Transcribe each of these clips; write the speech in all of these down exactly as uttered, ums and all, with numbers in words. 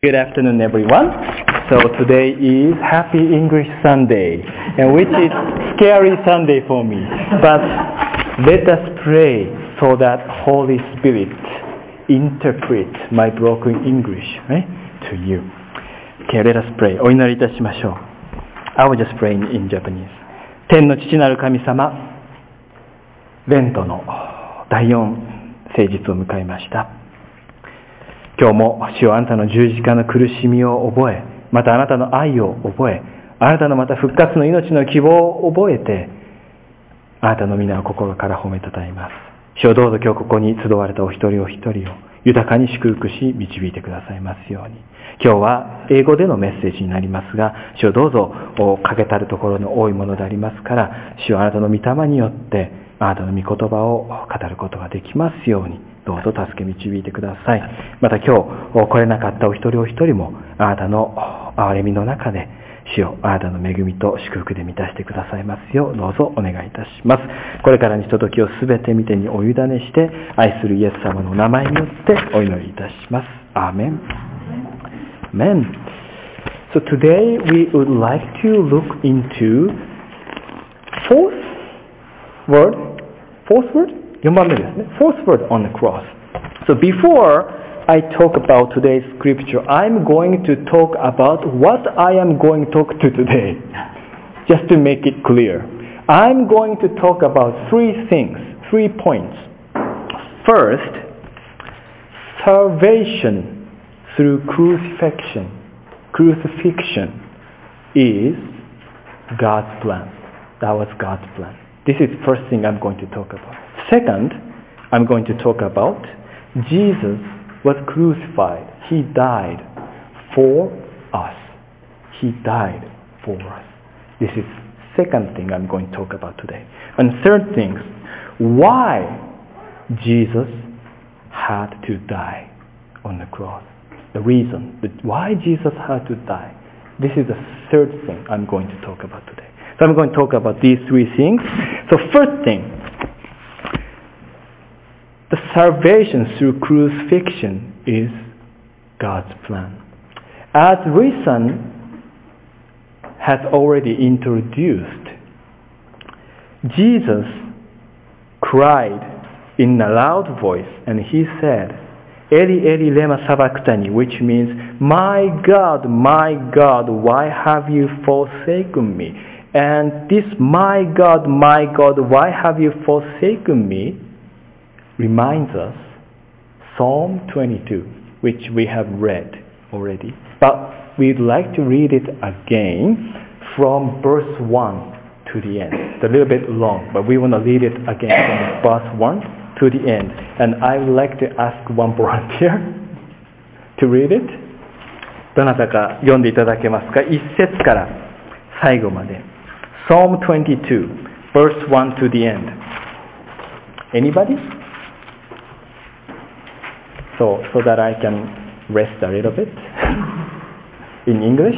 Good afternoon, everyone. So today is Happy English Sunday, and which is scary Sunday for me. But let us pray so that Holy Spirit interpret my broken English, right, to you. Okay, let us pray. お祈りいたしましょう。I will just pray in Japanese. 天の父なる神様、レントの第四聖日を迎えました。今日も主よ、あなたの十字架の苦しみを覚え、またあなたの愛を覚え、あなたのまた復活の命の希望を覚えて、あなたの皆を心から褒めたたえます。主よ、どうぞ今日ここに集われたお一人お一人を豊かに祝福し導いてくださいますように。今日は英語でのメッセージになりますが、主よ、どうぞ欠けたるところの多いものでありますから、主よ、あなたの御霊によってあなたの御言葉を語ることができますように、どうぞ助け導いてください。また今日来れなかったお一人お一人もあなたの憐れみの中で、主よ、あなたの恵みと祝福で満たしてくださいますよう、どうぞお願いいたします。これからのひとときをすべて御手にお委ねして、愛するイエス様の名前によってお祈りいたします。アーメン。Amen. So today we would like to look into fourth word, fourth word? よんばんめですね。Fourth word on the cross. So before I talk about today's scripture, I'm going to talk about what I am going to talk to today. Just to make it clear. I'm going to talk about three things, three points. First, salvation through crucifixion. Crucifixion is God's plan. That was God's plan. This is the first thing I'm going to talk about. Second, I'm going to talk about Jesus was crucified. He died for us. He died for us. This is the second thing I'm going to talk about today. And third thing, why Jesus had to die on the cross. The reason, why Jesus had to die. This is the third thing I'm going to talk about today. So I'm going to talk about these three things. So first thing, the salvation through crucifixion is God's plan. As Risan has already introduced, Jesus cried in a loud voice and he said, Eli, Eli, lema sabachthani, which means, My God, my God, why have you forsaken me? And this, my God, my God, why have you forsaken me? Reminds us Psalm twenty-two, which we have read already. But we'd like to read it again from verse one to the end. It's a little bit long, but we want to read it again from verse one to the end. And I would like to ask one volunteer to read it. どなたか読んでいただけますか？一節から最後まで。Psalm twenty-two, verse one to the end. Anybody? So, so that I can rest a little bit in English.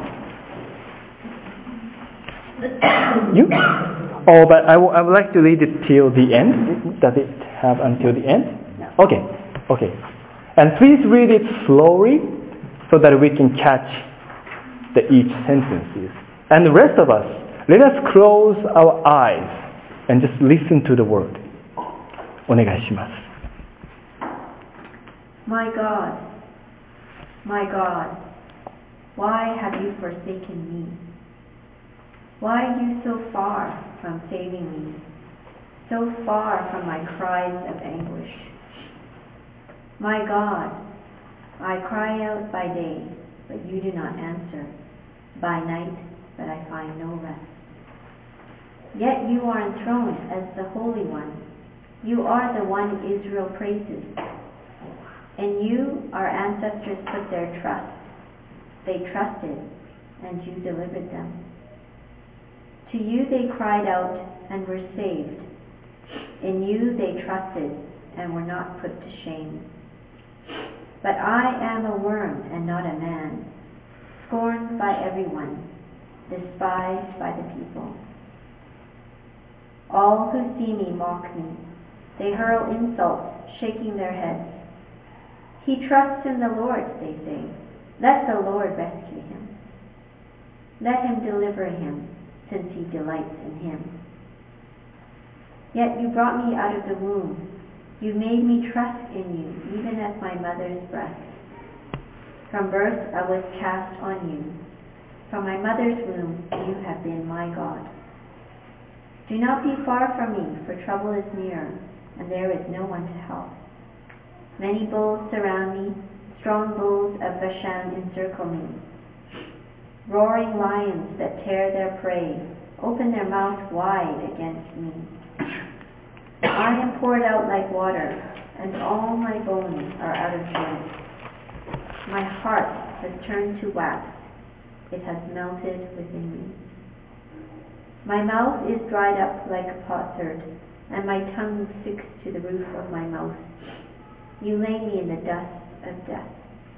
You? Oh, but I, w- I would like to read it till the end. Does it have until the end? No. Okay, okay. And please read it slowly so that we can catch the each sentences. And the rest of us, let us close our eyes and just listen to the word. お願いします。 My God, my God, why have you forsaken me? Why are you so far from saving me, so far from my cries of anguish? My God, I cry out by day, but you do not answer, by night, but I find no rest. Yet you are enthroned as the Holy One. You are the one Israel praises. In you our ancestors put their trust. They trusted, and you delivered them. To you they cried out and were saved. In you they trusted and were not put to shame. But I am a worm and not a man, scorned by everyone, despised by the people. All who see me mock me. They hurl insults, shaking their heads. He trusts in the Lord, they say. Let the Lord rescue him. Let him deliver him, since he delights in him. Yet you brought me out of the womb. You made me trust in you, even as my mother's breast. From birth I was cast on you. From my mother's womb you have been my God. Do not be far from me, for trouble is near, and there is no one to help. Many bulls surround me, strong bulls of Bashan encircle me. Roaring lions that tear their prey open their mouths wide against me. I am poured out like water, and all my bones are out of joint. My heart has turned to wax. It has melted within me. My mouth is dried up like a potsherd, and my tongue sticks to the roof of my mouth. You lay me in the dust of death.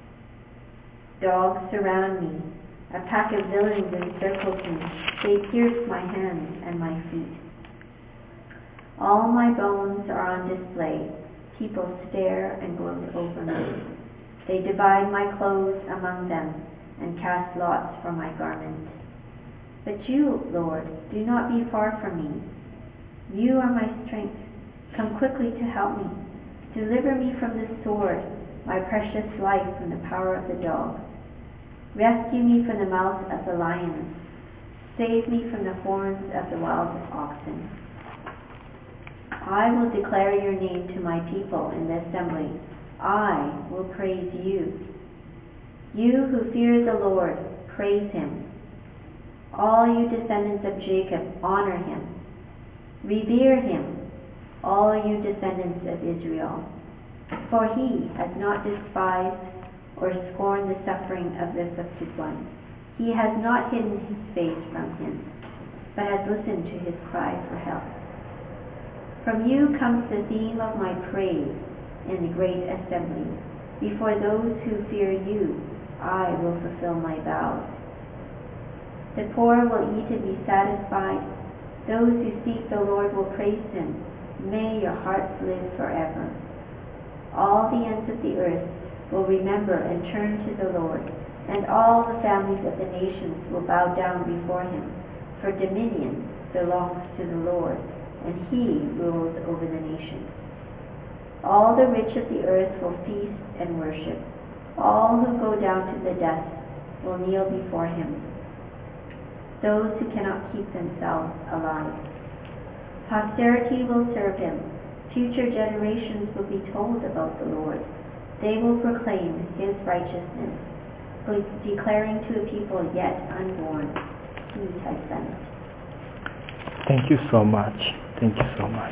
Dogs surround me. A pack of villains encircles me. They pierce my hands and my feet. All my bones are on display. People stare and gloat over me. They divide my clothes among them and cast lots for my garment. But you, Lord, do not be far from me. You are my strength. Come quickly to help me. Deliver me from the sword, my precious life from the power of the dog. Rescue me from the mouth of the lions. Save me from the horns of the wild oxen. I will declare your name to my people in the assembly. I will praise you. You who fear the Lord, praise him. All you descendants of Jacob, honor him. Revere him, all you descendants of Israel. For he has not despised or scorned the suffering of the afflicted one. He has not hidden his face from him, but has listened to his cry for help. From you comes the theme of my praise in the great assembly. Before those who fear you, I will fulfill my vows. The poor will eat and be satisfied. Those who seek the Lord will praise him. May your hearts live forever. All the ends of the earth will remember and turn to the Lord, and all the families of the nations will bow down before him. For dominion belongs to the Lord, and he rules over the nations. All the rich of the earth will feast and worship. All who go down to the dust will kneel before him. Those who cannot keep themselves alive. Posterity will serve him. Future generations will be told about the Lord. They will proclaim his righteousness, declaring to a people yet unborn, he has done it. Thank you so much. Thank you so much.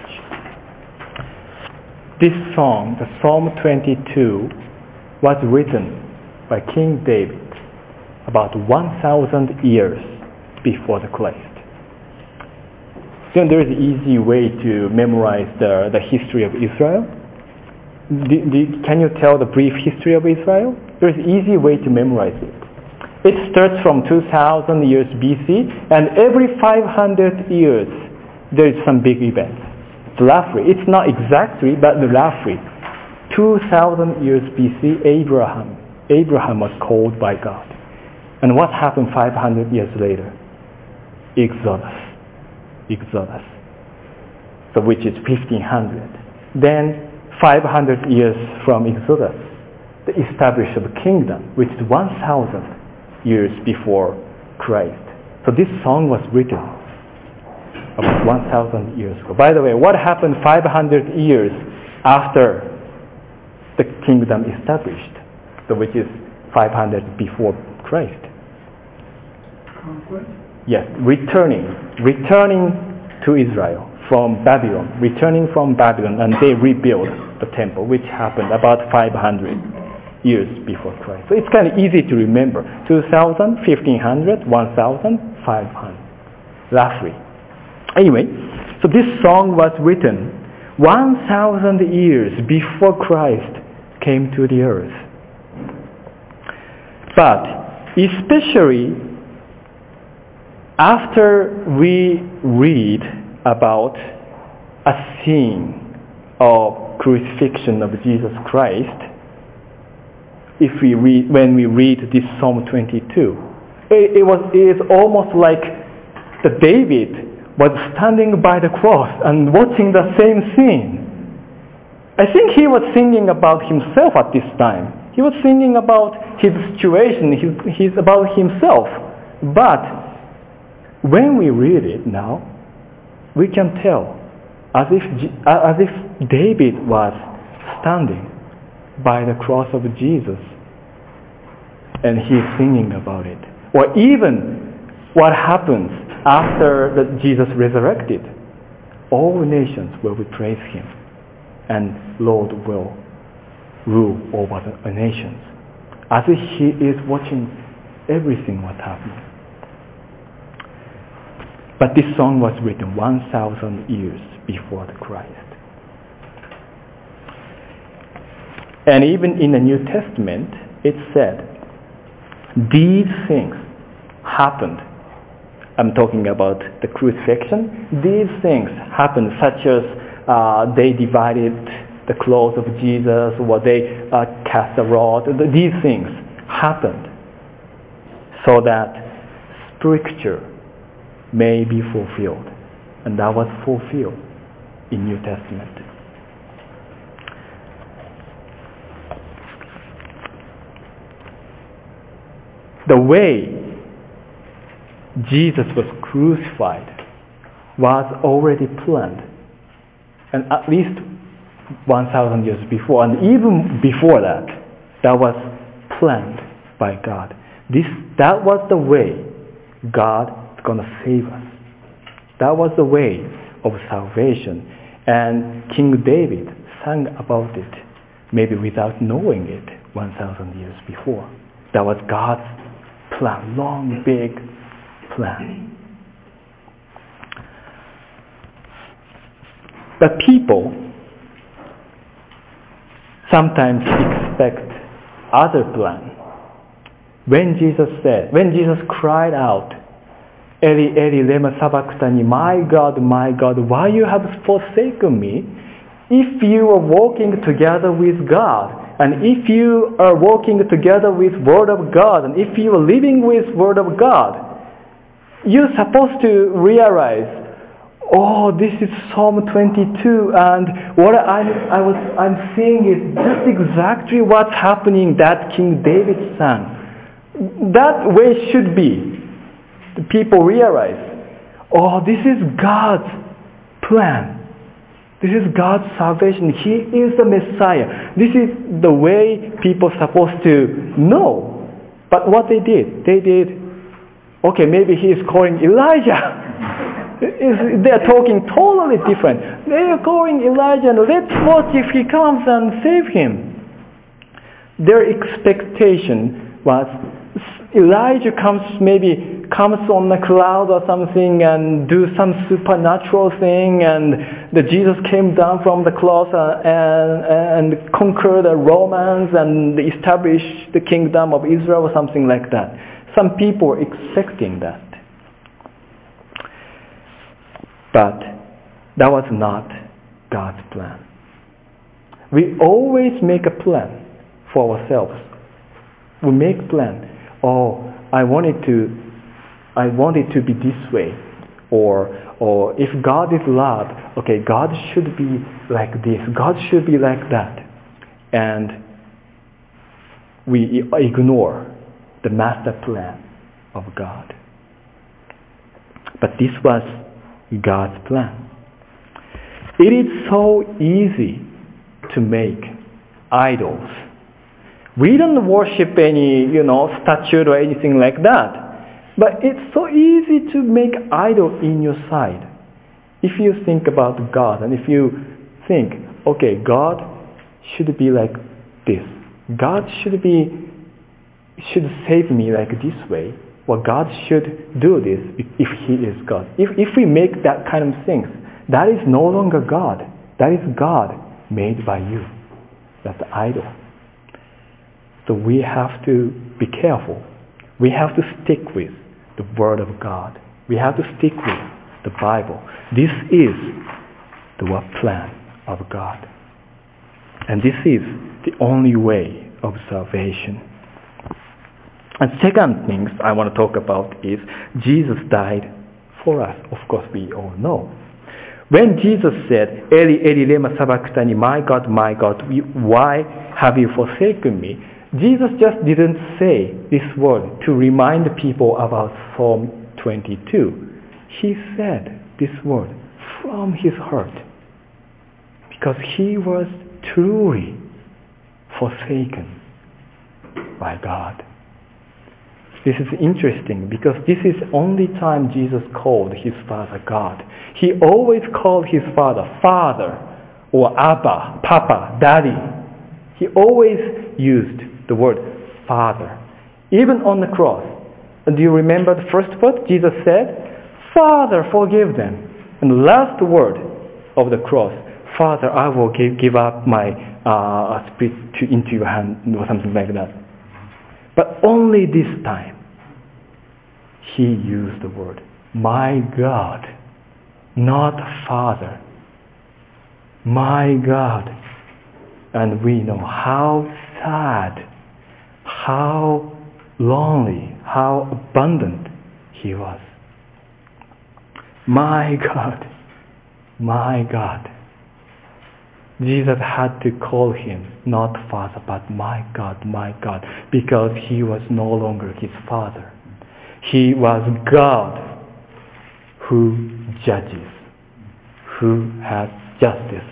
This song, the Psalm twenty-two, was written by King David about one thousand years before the Christ. Then there is an easy way to memorize the, the history of Israel. The, the, can you tell the brief history of Israel? There is an easy way to memorize it. It starts from two thousand years B C, and every five hundred years there is some big event. Roughly, it's not exactly, but roughly, two thousand years B C, Abraham, Abraham was called by God. And what happened five hundred years later? Exodus. Exodus. So which is fifteen hundred. Then five hundred years from Exodus, the establishment of the kingdom, which is one thousand years before Christ. So this song was written about one thousand years ago. By the way, what happened five hundred years after the kingdom established, so which is five hundred before Christ? Conquest? Yes, returning, returning to Israel from Babylon, returning from Babylon, and they rebuilt the temple, which happened about five hundred years before Christ. So it's kind of easy to remember. two thousand, fifteen hundred, one thousand, five hundred, roughly. Anyway, so this song was written one thousand years before Christ came to the earth. But especially after we read about a scene of crucifixion of Jesus Christ, if we read, when we read this Psalm twenty-two. It, it was it is almost like the David was standing by the cross and watching the same scene. I think he was singing about himself at this time. He was singing about his situation, his, his about himself. But when we read it now, we can tell as if as if David was standing by the cross of Jesus and he is singing about it. Or even what happens after that Jesus resurrected. All nations will praise him, and Lord will rule over the nations, as if he is watching everything what's happening. But this song was written one thousand years before the Christ. And even in the New Testament, it said, these things happened. I'm talking about the crucifixion. These things happened, such as uh, they divided the clothes of Jesus, or they uh, cast a rod. These things happened so that scripture may be fulfilled. And that was fulfilled in New Testament. The way Jesus was crucified was already planned, and at least one thousand years before, and even before that, that was planned by God. This, that was the way God is going to save us. That was the way of salvation. And King David sang about it, maybe without knowing it, one thousand years before. That was God's plan, long, big plan. But people sometimes expect other plan. When Jesus said, when Jesus cried out, Eli, Eli, lema sabachthani, my God, my God, why you have forsaken me? If you are walking together with God, and if you are walking together with Word of God, and if you are living with Word of God, you're supposed to realize, oh, this is Psalm twenty-two, and what I, I was, I'm seeing is just exactly what's happening that King David sang. That way it should be. The people realize, oh, this is God's plan. This is God's salvation. He is the Messiah. This is the way people are supposed to know. But what they did, they did, okay, maybe he is calling Elijah. They're talking totally different. They are calling Elijah, and let's watch if he comes and save him. Their expectation was Elijah comes, maybe comes on a cloud or something and do some supernatural thing, and the Jesus came down from the cross and, and conquered the Romans and established the kingdom of Israel or something like that. Some people were expecting that. But that was not God's plan. We always make a plan for ourselves. We make a plan. Oh, I want it to, I want it to be this way. Or, or if God is love, okay, God should be like this. God should be like that. And we ignore the master plan of God. But this was God's plan. It is so easy to make idols. We don't worship any, you know, statue or anything like that. But it's so easy to make idol in your side. If you think about God, and if you think, okay, God should be like this. God should be, should save me like this way. Well, God should do this if He is God. If, if we make that kind of things, that is no longer God. That is God made by you. That's the idol. So we have to be careful. We have to stick with the Word of God. We have to stick with the Bible. This is the plan of God. And this is the only way of salvation. And second things I want to talk about is Jesus died for us. Of course, we all know. When Jesus said, Eli, Eli, lema sabachthani, my God, my God, why have you forsaken me? Jesus just didn't say this word to remind people about Psalm twenty-two. He said this word from his heart because he was truly forsaken by God. This is interesting because this is the only time Jesus called his Father God. He always called his Father Father or Abba, Papa, Daddy. He always used the word Father. Even on the cross. And do you remember the first word Jesus said? Father, forgive them. And the last word of the cross, Father, I will give, give up my uh, spirit to, into your hand, or something like that. But only this time, he used the word, my God, not Father. My God. And we know how sad, how lonely, how abandoned he was. My God, my God. Jesus had to call him not Father, but my God, my God, because he was no longer his Father. He was God who judges, who has justice.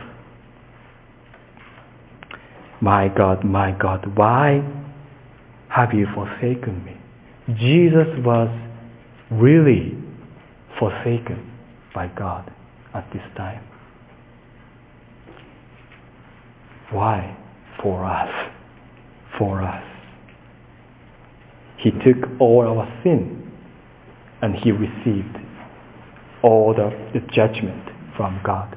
My God, my God, why have you forsaken me? Jesus was really forsaken by God at this time. Why? For us. For us. He took all our sin and he received all the, the judgment from God.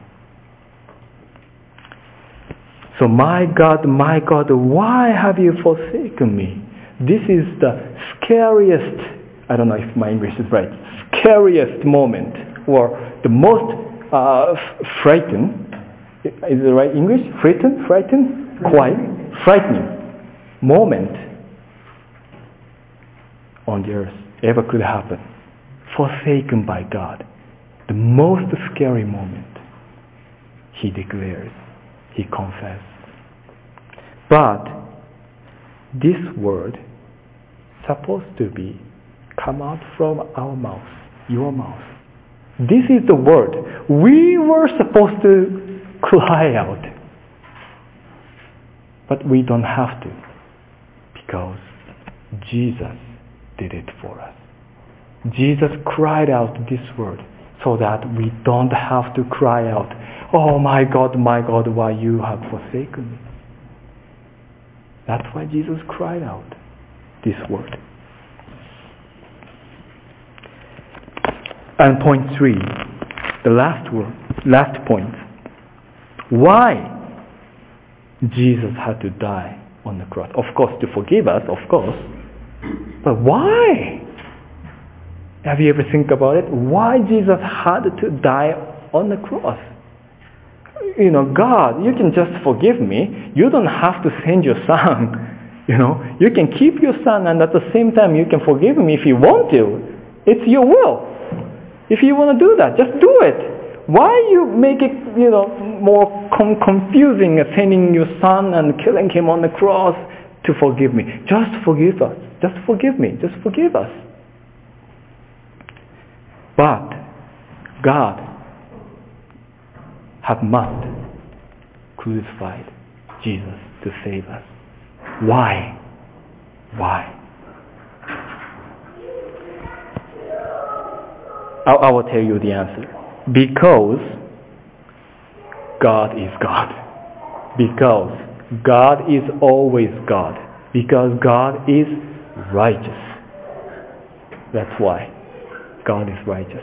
So my God, my God, why have you forsaken me? This is the scariest, I don't know if my English is right, scariest moment, or the most uh, frightened, is it the right English? Frightened? Frightened? Quite frightening moment on the earth ever could happen. Forsaken by God. The most scary moment. He declares, he confessed. But this word supposed to be come out from our mouth, your mouth. This is the word we were supposed to cry out. But we don't have to, because Jesus did it for us. Jesus cried out this word so that we don't have to cry out, oh my God, my God, why you have forsaken me. That's why Jesus cried out this word. And point three, the last word, last point. Why Jesus had to die on the cross? Of course, to forgive us, of course. But why? Have you ever think about it? Why Jesus had to die on the cross? You know, God, you can just forgive me. You don't have to send your son. You know, you can keep your son, and at the same time you can forgive me if you want to. It's your will. If you want to do that, just do it. Why you make it, you know, more com- confusing, sending your son and killing him on the cross to forgive me? Just forgive us. Just forgive me. Just forgive us. But God have must crucified Jesus to save us. Why? Why? I, I will tell you the answer. Because God is God. Because God is always God. Because God is righteous. That's why God is righteous.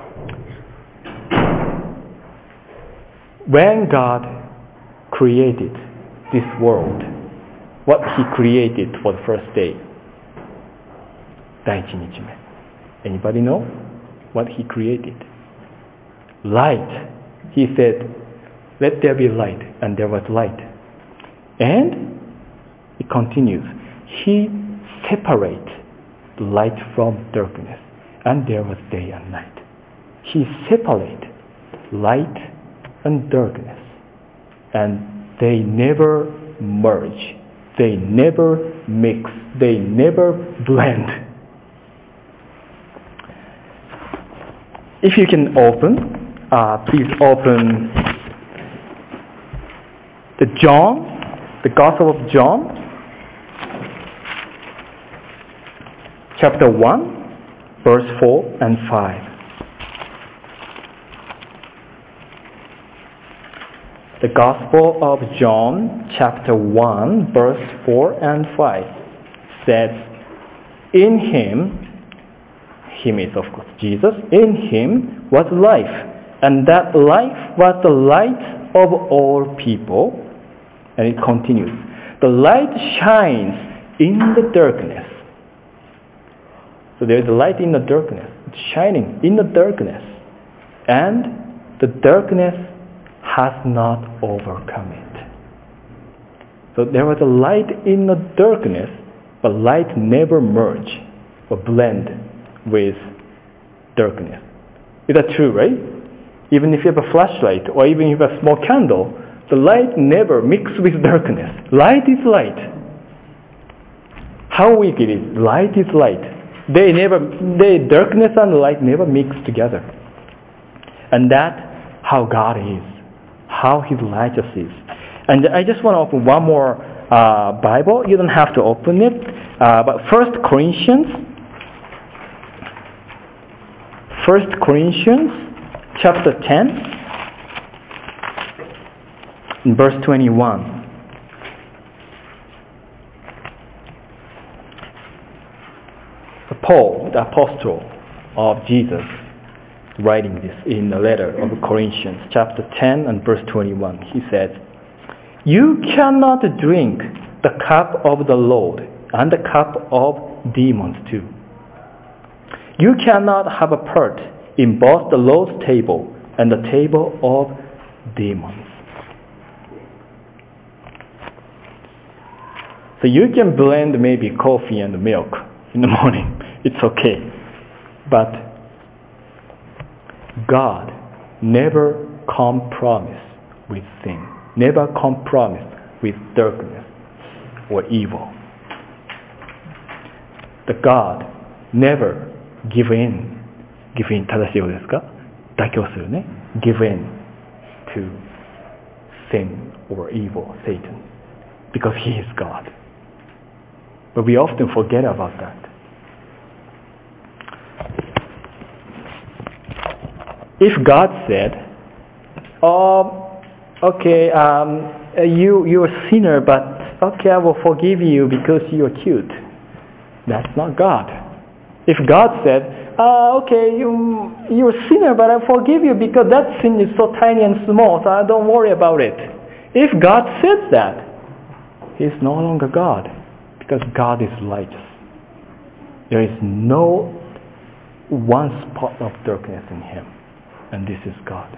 When God created this world, what He created for the first day? Daiichi Nichime. Anybody know what He created? Light. He said, let there be light, and there was light. And it it continues. He separates light from darkness, and there was day and night. He separates light and darkness, and they never merge. They never mix. They never blend. If you can open, uh, please open the John, the Gospel of John, chapter one, verse four and five. The Gospel of John, chapter one, verse four and five says, in him, him is of course Jesus, in him was life, and that life was the light of all people. And it continues, the light shines in the darkness. So there is a light in the darkness. It's shining in the darkness. And the darkness has not overcome it. So there was a light in the darkness, but light never merge or blend with darkness. Is that true, right? Even if you have a flashlight or even if you have a small candle, the light never mixes with darkness. Light is light. How weak it is. Light is light. They never, they, darkness and light never mix together. And that's how God is. How His righteous is. And I just want to open one more uh, Bible. You don't have to open it. Uh, but First Corinthians, First Corinthians, chapter ten, in verse twenty-one. Paul, the apostle of Jesus, writing this in the letter of Corinthians, chapter ten and verse twenty-one. He says, you cannot drink the cup of the Lord and the cup of demons too. You cannot have a part in both the Lord's table and the table of demons. So you can blend maybe coffee and milk in the morning. It's okay. But God never compromise with sin. Never compromise with darkness or evil. The God never give in. Give in 正しいようですか？妥協するね。Give in to sin or evil, Satan. Because He is God. But we often forget about that. If God said, oh, okay, um, you, you're a sinner, but okay, I will forgive you because you're cute. That's not God. If God said, uh, okay, you, you're a sinner, but I forgive you because that sin is so tiny and small, so I don't worry about it. If God says that, He's no longer God, because God is righteous. There is no one spot of darkness in Him. And this is God.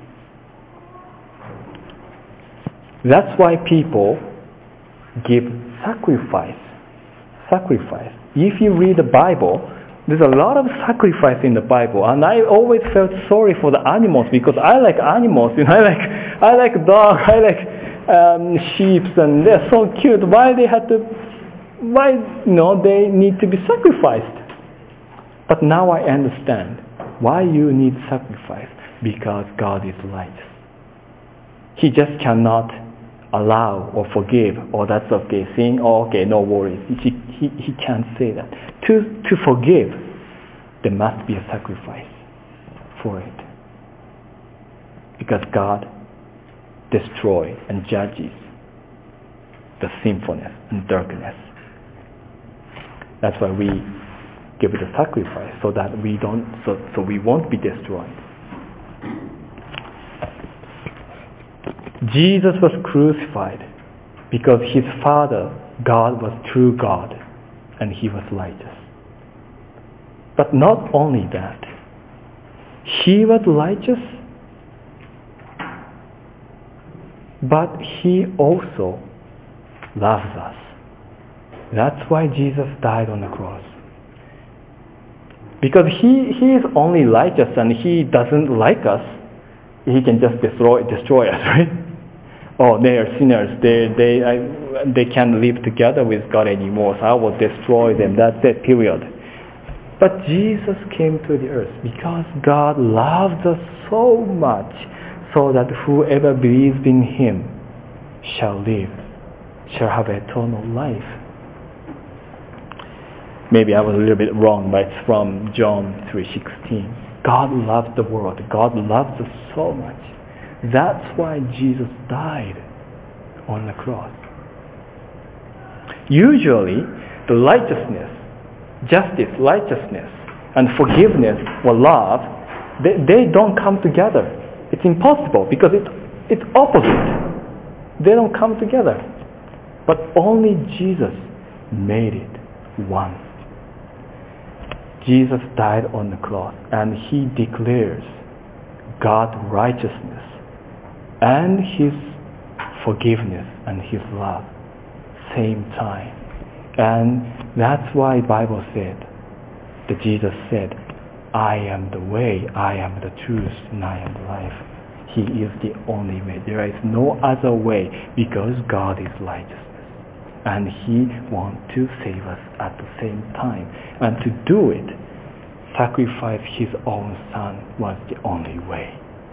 That's why people give sacrifice. Sacrifice. If you read the Bible, there's a lot of sacrifice in the Bible. And I always felt sorry for the animals because I like animals. You know, I like I like dogs, I like um, sheep, and they're so cute. Why they had to why you know they need to be sacrificed? But now I understand why you need sacrifice, because God is righteous. He just cannot allow or forgive, or that's okay, sin, oh, okay, no worries. He, he, he can't say that. To, to forgive, there must be a sacrifice for it. Because God destroys and judges the sinfulness and darkness. That's why we give it a sacrifice, so that we don't, so, so we won't be destroyed. Jesus was crucified because His Father, God, was true God, and He was righteous. But not only that, He was righteous, but He also loves us That's why Jesus died on the cross. Because he, he is only righteous and he doesn't like us, he can just destroy, destroy us, right? Oh, they are sinners. They, they, I, they can't live together with God anymore, so I will destroy them. That's it, period. But Jesus came to the earth because God loves us so much so that whoever believes in him shall live, shall have eternal life. Maybe I was a little bit wrong, but it's from John three sixteen. God loves the world. God loves us so much. That's why Jesus died on the cross. Usually, the righteousness, justice, righteousness, and forgiveness or love, they, they don't come together. It's impossible because it, it's opposite. They don't come together. But only Jesus made it one. Jesus died on the cross and he declares God's righteousness and his forgiveness and his love same time. And that's why the Bible said that Jesus said, I am the way, I am the truth, and I am the life. He is the only way. There is no other way because God is righteousness. And he wants to save us at the same time. And to do it, sacrifice his own son was the only way.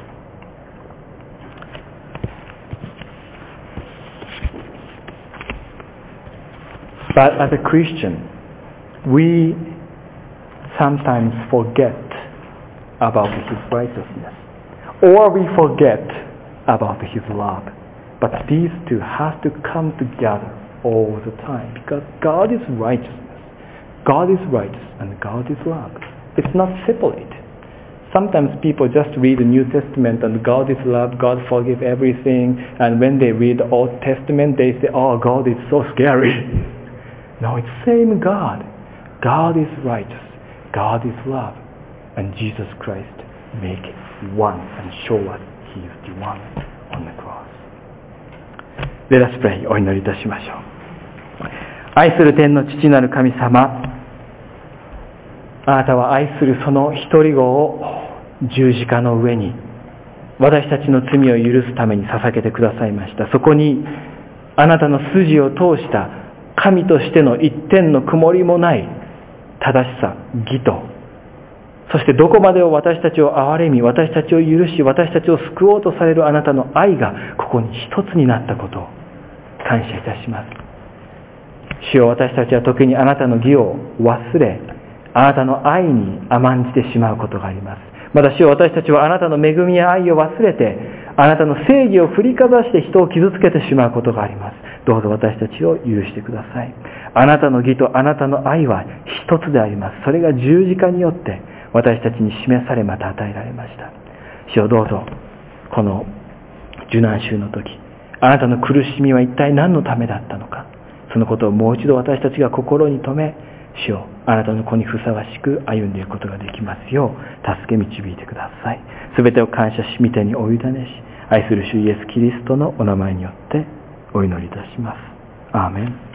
But as a Christian, we sometimes forget about his righteousness. Or we forget about his love. But these two have to come together all the time. Because God is righteousness. God is righteous and God is love. It's not separate. Sometimes people just read the New Testament and God is love, God forgives everything. And when they read the Old Testament, they say, oh, God is so scary. No, it's same God. God is righteous. God is love. And Jesus Christ make one and show us he is the one on the cross. Let us pray. お祈りいたしましょう。愛する天の父なる神様、あなたは愛するその一人子を十字架の上に私たちの罪を許すために捧げてくださいました。そこにあなたの筋を通した神としての一点の曇りもない正しさ、義と、そしてどこまでを私たちを憐れみ、私たちを許し、私たちを救おうとされるあなたの愛がここに一つになったことを感謝いたします。主よ、私たちは時にあなたの義を忘れ、あなたの愛に甘んじてしまうことがあります。また主よ、私たちはあなたの恵みや愛を忘れて、あなたの正義を振りかざして人を傷つけてしまうことがあります。どうぞ私たちを許してください。あなたの義とあなたの愛は一つであります。それが十字架によって私たちに示されまた与えられました。主よ、どうぞこの受難週の時、あなたの苦しみは一体何のためだったのか、そのことをもう一度私たちが心に留め、主よ、あなたの子にふさわしく歩んでいくことができますよう助け導いてください。すべてを感謝し、御手にお委ねし、愛する主イエス・キリストのお名前によってお祈りいたします。アーメン。